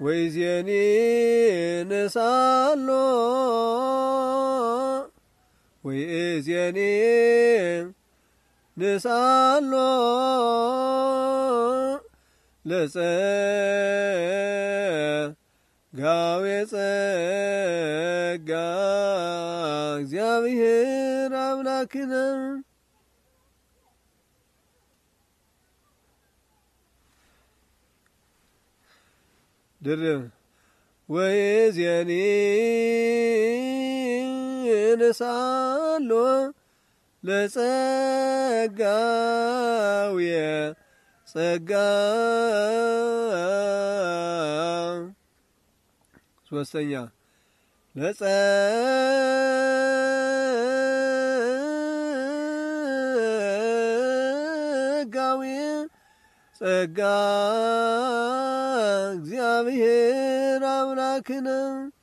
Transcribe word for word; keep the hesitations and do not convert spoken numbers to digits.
ወይዜኒ ንሳሎ ወይዜኒ ንሳሎ ለጸጋዌ ጸጋ እግዚአብሔር አምላክነ ድርብ ወይዜኒ ንሳሎ ለጸጋዌ ጸጋ ሶስተኛ ለጸጋዌ ጸጋ እግዚአብሔር አምላክነ